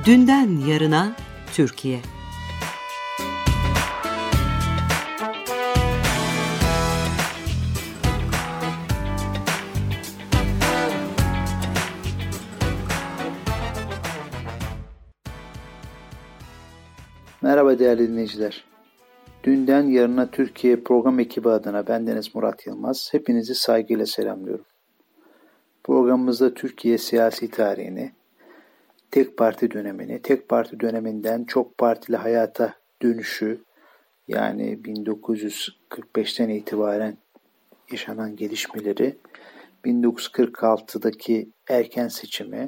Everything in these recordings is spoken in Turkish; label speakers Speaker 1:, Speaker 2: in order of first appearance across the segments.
Speaker 1: Dünden yarına Türkiye.
Speaker 2: Merhaba değerli dinleyiciler. Dünden yarına Türkiye program ekibi adına bendeniz Murat Yılmaz. Hepinizi saygıyla selamlıyorum. Programımızda Türkiye siyasi tarihini, tek parti dönemini, tek parti döneminden çok partili hayata dönüşü, yani 1945'ten itibaren yaşanan gelişmeleri, 1946'daki erken seçimi,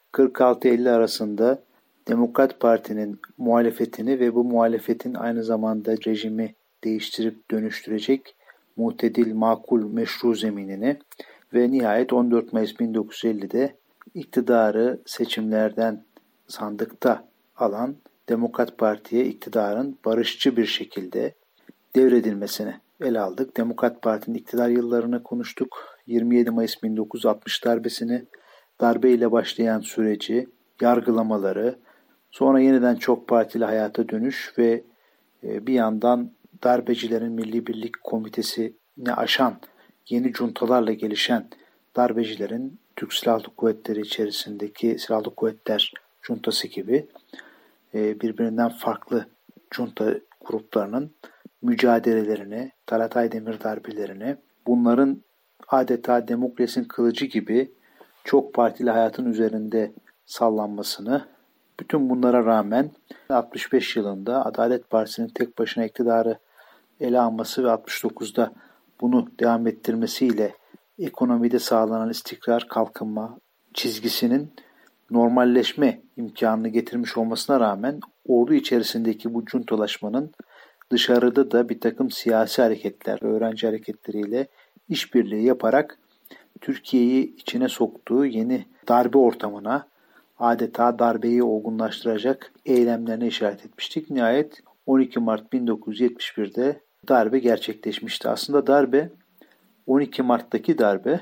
Speaker 2: 46-50 arasında Demokrat Parti'nin muhalefetini ve bu muhalefetin aynı zamanda rejimi değiştirip dönüştürecek muhtedil, makul, meşru zeminini ve nihayet 14 Mayıs 1950'de iktidarı seçimlerden sandıkta alan Demokrat Parti'ye iktidarın barışçı bir şekilde devredilmesini ele aldık. Demokrat Parti'nin iktidar yıllarını konuştuk. 27 Mayıs 1960 darbesini, darbeyle başlayan süreci, yargılamaları, sonra yeniden çok partili hayata dönüş ve bir yandan darbecilerin Milli Birlik Komitesi'ni aşan, yeni cuntalarla gelişen darbecilerin Türk Silahlı Kuvvetleri içerisindeki Silahlı Kuvvetler cuntası gibi birbirinden farklı cunta gruplarının mücadelelerini, Talat Aydemir darbelerini, bunların adeta demokrasinin kılıcı gibi çok partili hayatın üzerinde sallanmasını, bütün bunlara rağmen 65 yılında Adalet Partisi'nin tek başına iktidarı ele alması ve 69'da bunu devam ettirmesiyle ekonomide sağlanan istikrar, kalkınma çizgisinin normalleşme imkanını getirmiş olmasına rağmen ordu içerisindeki bu cuntalaşmanın dışarıda da bir takım siyasi hareketler, öğrenci hareketleriyle işbirliği yaparak Türkiye'yi içine soktuğu yeni darbe ortamına, adeta darbeyi olgunlaştıracak eylemlerine işaret etmiştik. Nihayet 12 Mart 1971'de darbe gerçekleşmişti. Aslında darbe, 12 Mart'taki darbe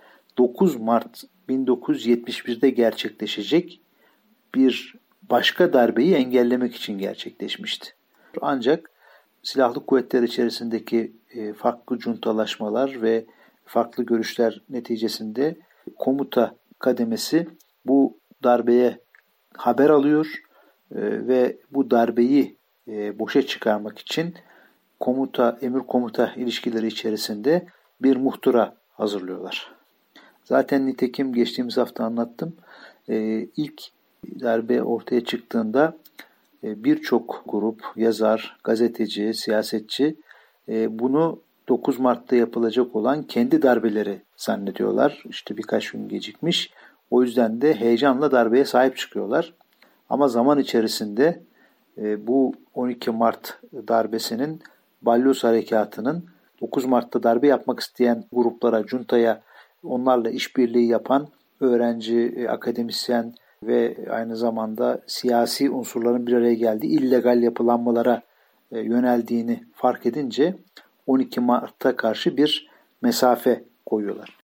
Speaker 2: 9 Mart 1971'de gerçekleşecek bir başka darbeyi engellemek için gerçekleşmişti. Ancak silahlı kuvvetler içerisindeki farklı cuntalaşmalar ve farklı görüşler neticesinde komuta kademesi bu darbeye haber alıyor ve bu darbeyi boşa çıkarmak için emir komuta ilişkileri içerisinde bir muhtıra hazırlıyorlar. Zaten nitekim geçtiğimiz hafta anlattım. İlk darbe ortaya çıktığında birçok grup, yazar, gazeteci, siyasetçi bunu 9 Mart'ta yapılacak olan kendi darbeleri zannediyorlar. İşte birkaç gün gecikmiş. O yüzden de heyecanla darbeye sahip çıkıyorlar. Ama zaman içerisinde bu 12 Mart darbesinin, Balyoz Harekatı'nın 9 Mart'ta darbe yapmak isteyen gruplara, cuntaya, onlarla işbirliği yapan öğrenci, akademisyen ve aynı zamanda siyasi unsurların bir araya geldiği illegal yapılanmalara yöneldiğini fark edince 12 Mart'a karşı bir mesafe koyuyorlar.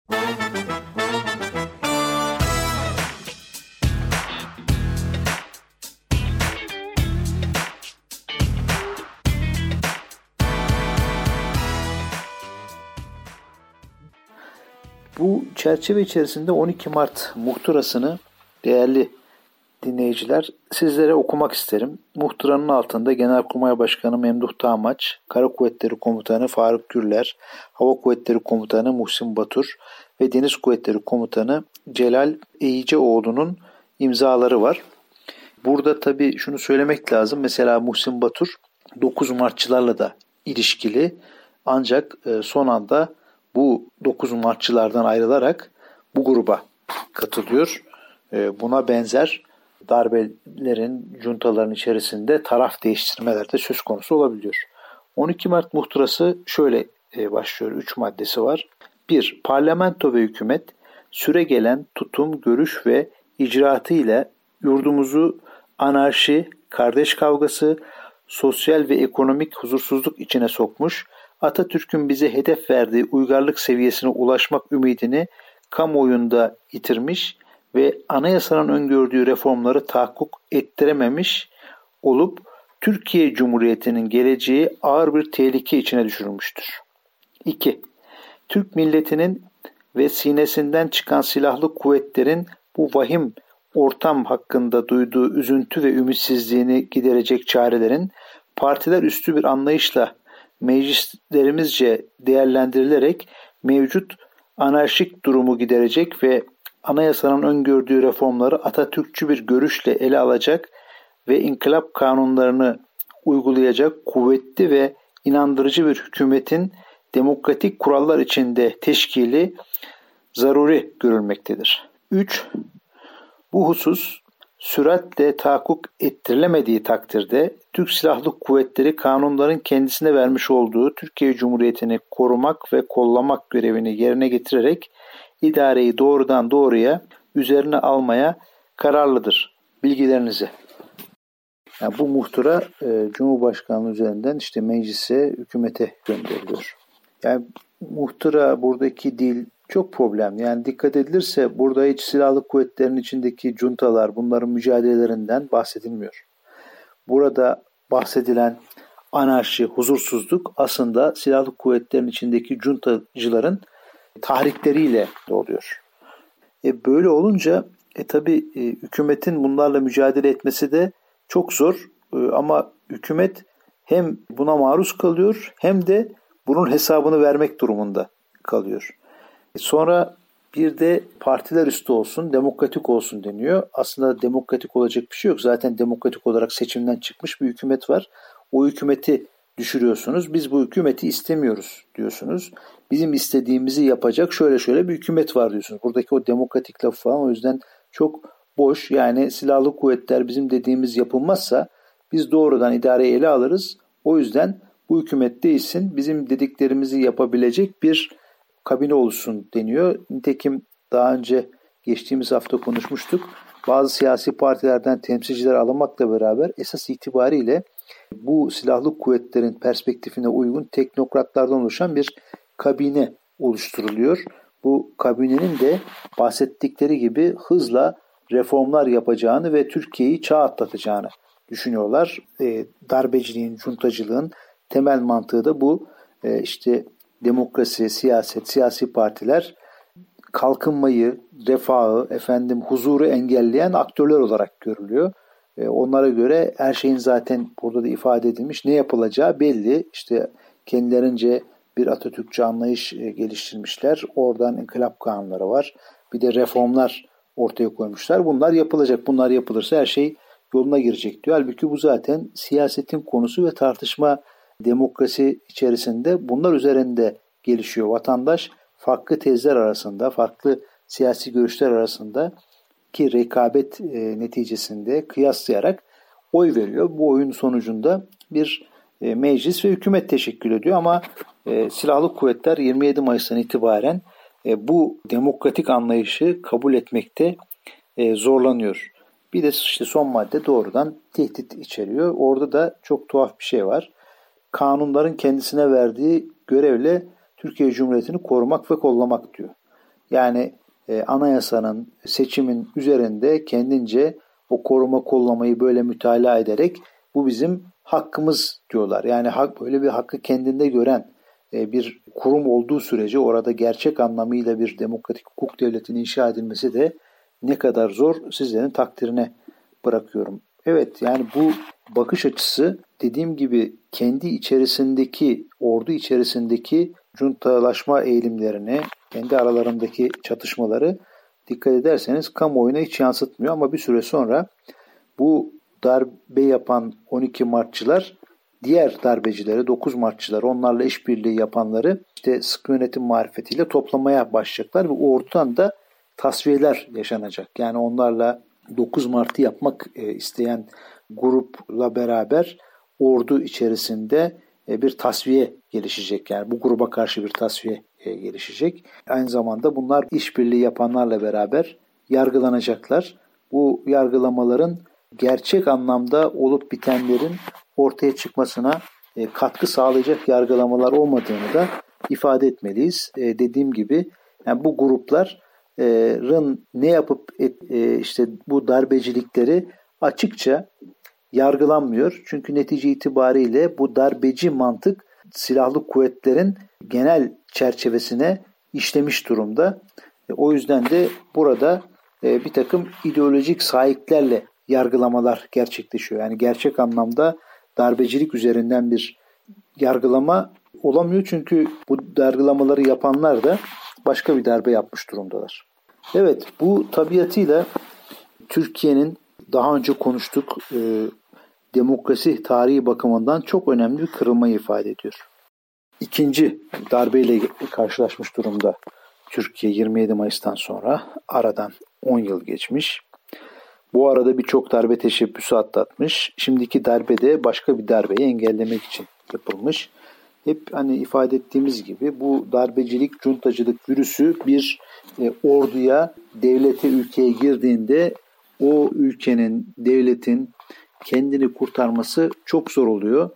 Speaker 2: Bu çerçeve içerisinde 12 Mart muhtırasını değerli dinleyiciler sizlere okumak isterim. Muhtıranın altında Genelkurmay Başkanı Memduh Tağmaç, Kara Kuvvetleri Komutanı Faruk Gürler, Hava Kuvvetleri Komutanı Muhsin Batur ve Deniz Kuvvetleri Komutanı Celal Eyiceoğlu'nun imzaları var. Burada tabii şunu söylemek lazım. Mesela Muhsin Batur 9 Martçılarla da ilişkili, ancak son anda bu 9 Martçılardan ayrılarak bu gruba katılıyor. Buna benzer darbelerin, cuntaların içerisinde taraf değiştirmeler de söz konusu olabiliyor. 12 Mart muhtırası şöyle başlıyor. 3 maddesi var. 1. Parlamento ve hükümet süregelen tutum, görüş ve icraatı ile yurdumuzu anarşi, kardeş kavgası, sosyal ve ekonomik huzursuzluk içine sokmuş, Atatürk'ün bize hedef verdiği uygarlık seviyesine ulaşmak ümidini kamuoyunda yitirmiş ve anayasanın öngördüğü reformları tahakkuk ettirememiş olup Türkiye Cumhuriyeti'nin geleceği ağır bir tehlike içine düşürülmüştür. 2. Türk milletinin ve sinesinden çıkan silahlı kuvvetlerin bu vahim ortam hakkında duyduğu üzüntü ve ümitsizliğini giderecek çarelerin partiler üstü bir anlayışla meclislerimizce değerlendirilerek mevcut anarşik durumu giderecek ve anayasanın öngördüğü reformları Atatürkçü bir görüşle ele alacak ve inkılap kanunlarını uygulayacak kuvvetli ve inandırıcı bir hükümetin demokratik kurallar içinde teşkili zaruri görülmektedir. 3. Bu husus süratle tahakkuk ettirilemediği takdirde Türk Silahlı Kuvvetleri kanunların kendisine vermiş olduğu Türkiye Cumhuriyeti'ni korumak ve kollamak görevini yerine getirerek idareyi doğrudan doğruya üzerine almaya kararlıdır. Bilgilerinize. Yani bu muhtıra Cumhurbaşkanlığı üzerinden meclise, hükümete gönderiliyor. Yani muhtıra, buradaki dil çok problemli. Yani dikkat edilirse burada hiç silahlı kuvvetlerin içindeki cuntalar, bunların mücadelelerinden bahsedilmiyor. Burada bahsedilen anarşi, huzursuzluk aslında silahlı kuvvetlerin içindeki cuntacıların tahrikleriyle oluyor. Böyle olunca tabii hükümetin bunlarla mücadele etmesi de çok zor. Ama hükümet hem buna maruz kalıyor hem de bunun hesabını vermek durumunda kalıyor. Sonra bir de partiler üstü olsun, demokratik olsun deniyor. Aslında demokratik olacak bir şey yok. Zaten demokratik olarak seçimden çıkmış bir hükümet var. O hükümeti düşürüyorsunuz. Biz bu hükümeti istemiyoruz diyorsunuz. Bizim istediğimizi yapacak şöyle bir hükümet var diyorsunuz. Buradaki o demokratik lafı falan o yüzden çok boş. Yani silahlı kuvvetler bizim dediğimiz yapılmazsa biz doğrudan idareyi ele alırız. O yüzden bu hükümet değilsin, bizim dediklerimizi yapabilecek bir kabine olsun deniyor. Nitekim daha önce geçtiğimiz hafta konuşmuştuk. Bazı siyasi partilerden temsilciler alınmakla beraber esas itibariyle bu silahlı kuvvetlerin perspektifine uygun teknokratlardan oluşan bir kabine oluşturuluyor. Bu kabinenin de bahsettikleri gibi hızla reformlar yapacağını ve Türkiye'yi çağ atlatacağını düşünüyorlar. Darbeciliğin, cuntacılığın temel mantığı da bu. Demokrasi, siyaset, siyasi partiler kalkınmayı, refahı, huzuru engelleyen aktörler olarak görülüyor. Onlara göre her şeyin zaten burada da ifade edilmiş ne yapılacağı belli. Kendilerince bir Atatürkçü anlayış geliştirmişler. Oradan inkılap kanunları var. Bir de reformlar ortaya koymuşlar. Bunlar yapılacak. Bunlar yapılırsa her şey yoluna girecek diyor. Halbuki bu zaten siyasetin konusu ve tartışma demokrasi içerisinde bunlar üzerinde gelişiyor. Vatandaş farklı tezler arasında, farklı siyasi görüşler arasında ki rekabet neticesinde kıyaslayarak oy veriyor. Bu oyun sonucunda bir meclis ve hükümet teşekkül ediyor ama silahlı kuvvetler 27 Mayıs'tan itibaren bu demokratik anlayışı kabul etmekte zorlanıyor. Bir de son madde doğrudan tehdit içeriyor. Orada da çok tuhaf bir şey var. Kanunların kendisine verdiği görevle Türkiye Cumhuriyeti'ni korumak ve kollamak diyor. Yani anayasanın, seçimin üzerinde kendince o koruma kollamayı böyle mütalaa ederek bu bizim hakkımız diyorlar. Yani böyle bir hakkı kendinde gören bir kurum olduğu sürece orada gerçek anlamıyla bir demokratik hukuk devletinin inşa edilmesi de ne kadar zor sizlerin takdirine bırakıyorum. Evet, yani bu bakış açısı dediğim gibi kendi içerisindeki, ordu içerisindeki cuntalaşma eğilimlerini, kendi aralarındaki çatışmaları dikkat ederseniz kamuoyuna hiç yansıtmıyor ama bir süre sonra bu darbe yapan 12 Martçılar diğer darbecileri, 9 Martçılar, onlarla işbirliği yapanları sıkı yönetim marifetiyle toplamaya başlayacaklar ve ordudan da tasfiyeler yaşanacak. Yani onlarla 9 Mart'ı yapmak isteyen grupla beraber ordu içerisinde bir tasfiye gelişecek. Yani bu gruba karşı bir tasfiye gelişecek. Aynı zamanda bunlar işbirliği yapanlarla beraber yargılanacaklar. Bu yargılamaların gerçek anlamda olup bitenlerin ortaya çıkmasına katkı sağlayacak yargılamalar olmadığını da ifade etmeliyiz. Dediğim gibi yani bu gruplar ne yapıp işte bu darbecilikleri açıkça yargılanmıyor. Çünkü netice itibariyle bu darbeci mantık silahlı kuvvetlerin genel çerçevesine işlemiş durumda. O yüzden de burada bir takım ideolojik sahiplerle yargılamalar gerçekleşiyor. Yani gerçek anlamda darbecilik üzerinden bir yargılama olamıyor. Çünkü bu yargılamaları yapanlar da başka bir darbe yapmış durumdalar. Evet, bu tabiatıyla Türkiye'nin daha önce konuştuk demokrasi tarihi bakımından çok önemli bir kırılmayı ifade ediyor. İkinci darbeyle karşılaşmış durumda Türkiye 27 Mayıs'tan sonra. Aradan 10 yıl geçmiş. Bu arada birçok darbe teşebbüsü atlatmış. Şimdiki darbe de başka bir darbeyi engellemek için yapılmış. Hep hani ifade ettiğimiz gibi bu darbecilik, cuntacılık virüsü bir orduya, devlete, ülkeye girdiğinde o ülkenin, devletin kendini kurtarması çok zor oluyor.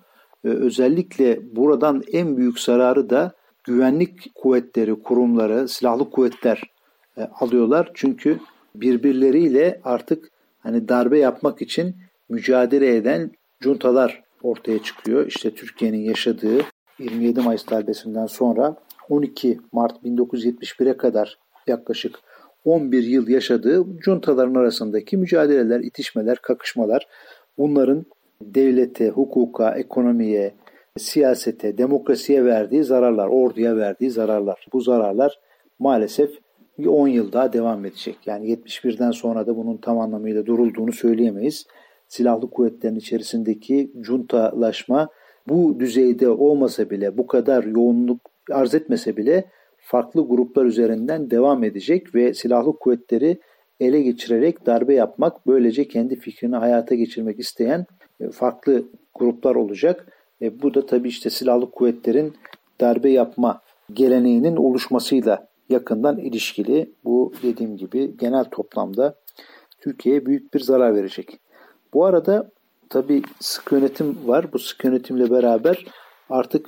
Speaker 2: Özellikle buradan en büyük zararı da güvenlik kuvvetleri, kurumları, silahlı kuvvetler alıyorlar. Çünkü birbirleriyle artık hani darbe yapmak için mücadele eden juntalar ortaya çıkıyor. İşte Türkiye'nin yaşadığı 27 Mayıs darbesinden sonra 12 Mart 1971'e kadar yaklaşık 11 yıl yaşadığı juntaların arasındaki mücadeleler, itişmeler, kakışmalar, bunların devlete, hukuka, ekonomiye, siyasete, demokrasiye verdiği zararlar, orduya verdiği zararlar. Bu zararlar maalesef 10 yıl daha devam edecek. Yani 71'den sonra da bunun tam anlamıyla durulduğunu söyleyemeyiz. Silahlı kuvvetlerin içerisindeki juntalaşma bu düzeyde olmasa bile, bu kadar yoğunluk arz etmese bile farklı gruplar üzerinden devam edecek ve silahlı kuvvetleri ele geçirerek darbe yapmak, böylece kendi fikrini hayata geçirmek isteyen farklı gruplar olacak. Bu da tabii işte silahlı kuvvetlerin darbe yapma geleneğinin oluşmasıyla yakından ilişkili. Bu dediğim gibi genel toplamda Türkiye'ye büyük bir zarar verecek. Bu arada tabii sıkı yönetim var. Bu sıkı yönetimle beraber artık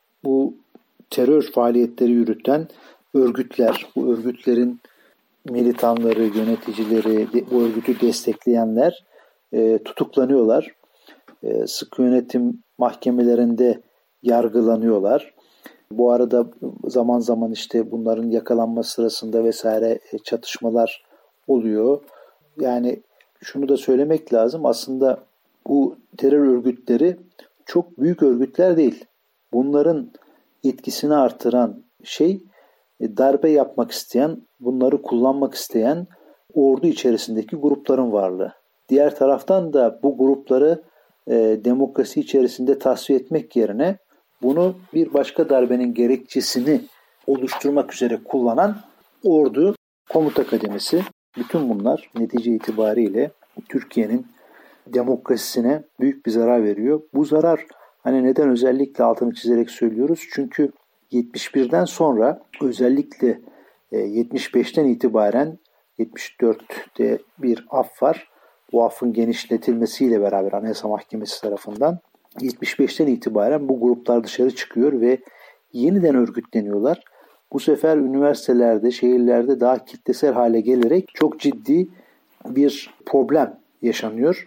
Speaker 2: bu terör faaliyetleri yürüten örgütler, bu örgütlerin militanları, yöneticileri, bu örgütü destekleyenler tutuklanıyorlar. Sıkı yönetim mahkemelerinde yargılanıyorlar. Bu arada zaman zaman işte bunların yakalanması sırasında vesaire çatışmalar oluyor. Yani şunu da söylemek lazım. Aslında bu terör örgütleri çok büyük örgütler değil. Bunların etkisini artıran şey darbe yapmak isteyen, bunları kullanmak isteyen ordu içerisindeki grupların varlığı. Diğer taraftan da bu grupları demokrasi içerisinde tasfiye etmek yerine bunu bir başka darbenin gerekçesini oluşturmak üzere kullanan ordu, komuta kademesi, bütün bunlar netice itibariyle Türkiye'nin demokrasisine büyük bir zarar veriyor. Bu zarar hani neden özellikle altını çizerek söylüyoruz? Çünkü 71'den sonra özellikle 75'ten itibaren 74'te bir af var. Bu affın genişletilmesiyle beraber Anayasa Mahkemesi tarafından 75'ten itibaren bu gruplar dışarı çıkıyor ve yeniden örgütleniyorlar. Bu sefer üniversitelerde, şehirlerde daha kitlesel hale gelerek çok ciddi bir problem yaşanıyor.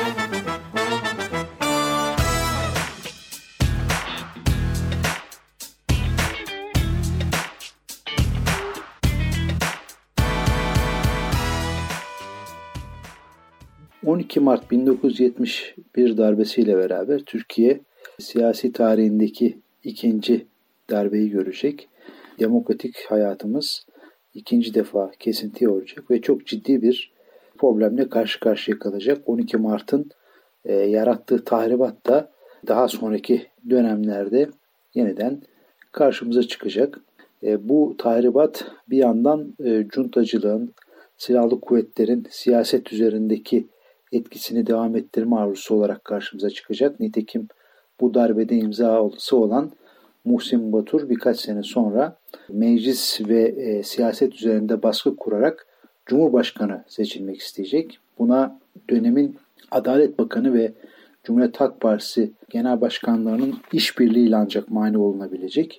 Speaker 2: 12 Mart 1971 darbesiyle beraber Türkiye siyasi tarihindeki ikinci darbeyi görecek. Demokratik hayatımız ikinci defa kesintiye uğrayacak ve çok ciddi bir problemle karşı karşıya kalacak. 12 Mart'ın yarattığı tahribat da daha sonraki dönemlerde yeniden karşımıza çıkacak. Bu tahribat bir yandan cuntacılığın, silahlı kuvvetlerin siyaset üzerindeki etkisini devam ettirme arzusu olarak karşımıza çıkacak. Nitekim bu darbede imzası olan Muhsin Batur birkaç sene sonra meclis ve siyaset üzerinde baskı kurarak Cumhurbaşkanı seçilmek isteyecek. Buna dönemin Adalet Bakanı ve Cumhuriyet Halk Partisi Genel Başkanlarının işbirliğiyle ancak mani olunabilecek.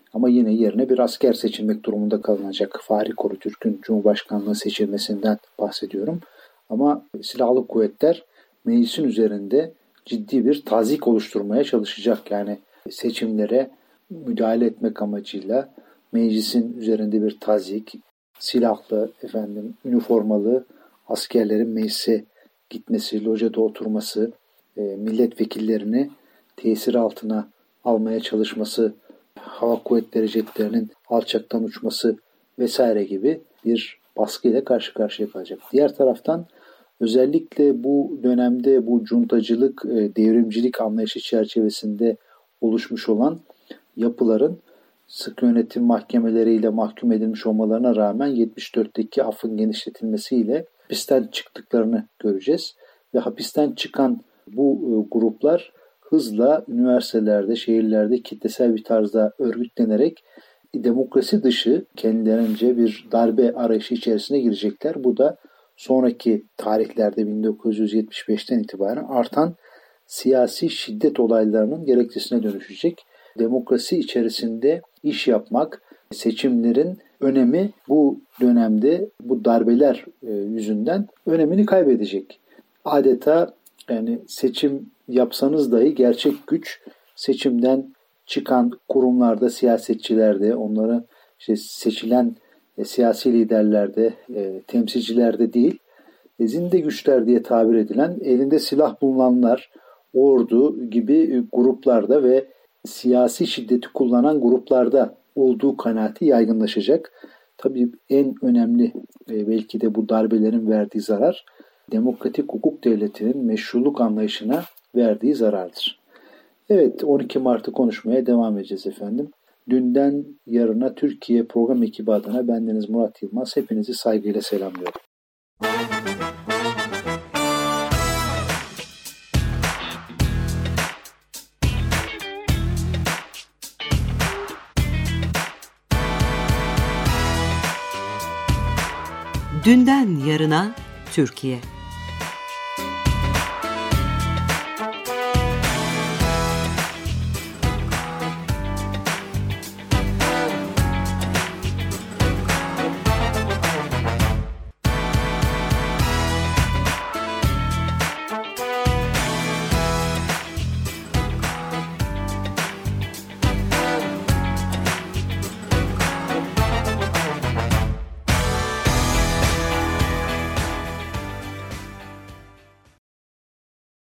Speaker 2: Ama yine yerine bir asker seçilmek durumunda kalınacak. Fahri Korutürk'ün Cumhurbaşkanlığı seçilmesinden bahsediyorum. Ama silahlı kuvvetler meclisin üzerinde ciddi bir tazyik oluşturmaya çalışacak. Yani seçimlere müdahale etmek amacıyla meclisin üzerinde bir tazyik, silahlı, üniformalı askerlerin meclise gitmesi, locada oturması, milletvekillerini tesir altına almaya çalışması, hava kuvvetleri jetlerinin alçaktan uçması vesaire gibi bir baskıyla karşı karşıya kalacak. Diğer taraftan özellikle bu dönemde bu cuntacılık, devrimcilik anlayışı çerçevesinde oluşmuş olan yapıların sık yönetim mahkemeleriyle mahkum edilmiş olmalarına rağmen 74'teki affın genişletilmesiyle hapisten çıktıklarını göreceğiz. Ve hapisten çıkan bu gruplar hızla üniversitelerde, şehirlerde kitlesel bir tarzda örgütlenerek demokrasi dışı kendilerince bir darbe arayışı içerisine girecekler. Bu da sonraki tarihlerde 1975'ten itibaren artan siyasi şiddet olaylarının gerekçesine dönüşecek. Demokrasi içerisinde iş yapmak, seçimlerin önemi bu dönemde bu darbeler yüzünden önemini kaybedecek. Adeta yani seçim yapsanız dahi gerçek güç seçimden çıkan kurumlarda, siyasetçilerde, onların seçilen siyasi liderlerde, temsilcilerde değil, zinde güçler diye tabir edilen elinde silah bulunanlar, ordu gibi gruplarda ve siyasi şiddeti kullanan gruplarda olduğu kanaati yaygınlaşacak. Tabii en önemli belki de bu darbelerin verdiği zarar demokratik hukuk devletinin meşruluk anlayışına verdiği zarardır. Evet, 12 Mart'ı konuşmaya devam edeceğiz efendim. Dünden yarına Türkiye program ekibi adına bendeniz Murat Yılmaz. Hepinizi saygıyla selamlıyorum.
Speaker 1: Dünden yarına Türkiye.